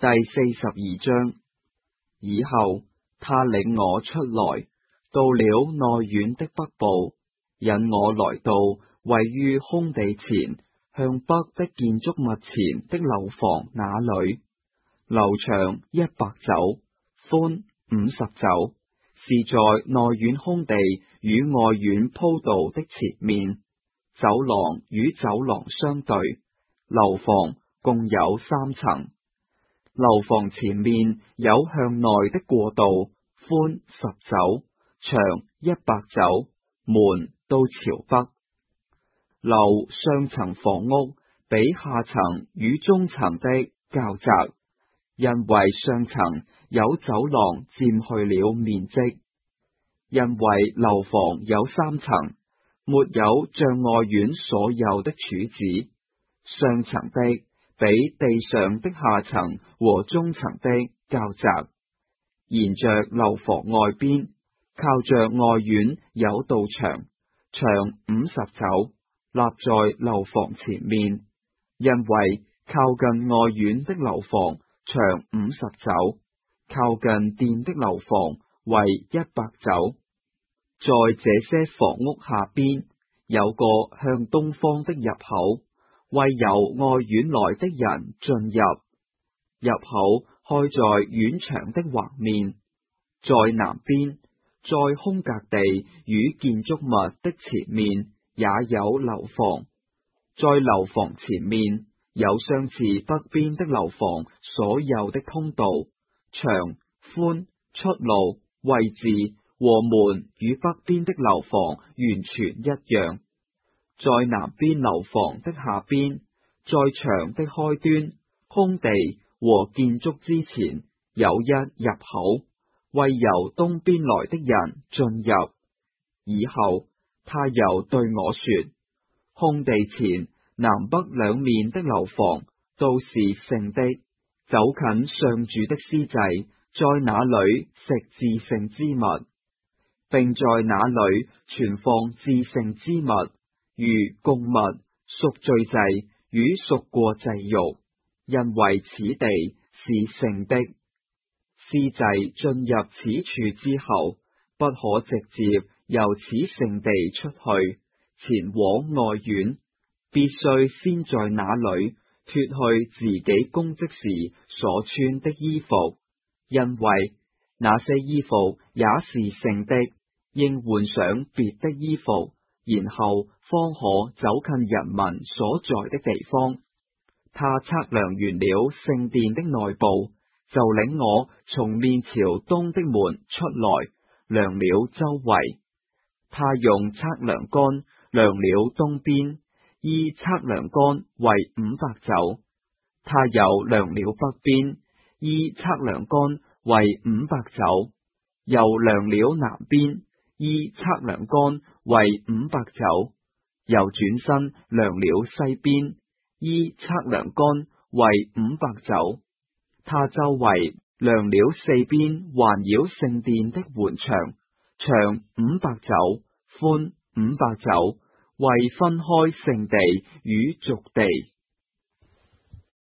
第42章。以後，他領我出來，到了內院的北部，引我來到位於空地前向北的建築物前的樓房那裏。樓長100肘，寬50肘，是在內院空地與外院鋪道的前面。走廊與走廊相對，樓房共有3層。樓房前面有向內的過道，寬10肘，長100肘，門都朝北。樓上層房屋比下層與中層的較窄，因為上層有走廊佔去了面積。因為樓房有3層，沒有像外院所有的柱子，上層的比地上的下層和中層的較窄。沿着樓房外邊，靠着外院有道牆，長50肘，立在樓房前面。因為靠近外院的樓房長50肘，靠近殿的樓房為100肘。在這些房屋下邊有個向東方的入口，為由外院來的人進入。入口開在院牆的橫面，在南邊，在空格地與建築物的前面也有樓房。在樓房前面有相似北邊的樓房所有的通道，長、寬、出路、位置和門與北邊的樓房完全一樣。在南邊樓房的下邊，在牆的開端，空地和建築之前有一入口，為由東邊來的人進入。以後，他又對我說：空地前南北兩面的樓房都是聖的，走近上主的司祭在那裏食至聖之物，並在那裏存放至聖之物，如供物、贖罪祭與贖過祭肉，因為此地是聖的。司祭進入此處之後，不可直接由此聖地出去，前往外院，必須先在那裏脫去自己供職時所穿的衣服，因為那些衣服也是聖的，應換上別的衣服，然後方可走近人民所在的地方。他測量完了聖殿的內部，就領我從面朝東的門出來，量了周圍。他用測量桿量了東邊，依測量桿為500肘。他又量了北邊，依測量桿為500肘。又量了南邊，依測量桿為500肘。又轉身量了西邊，依測量桿為500肘。他周圍量了四邊環繞聖殿的環牆，長500肘，寬500肘，為分開聖地與俗地。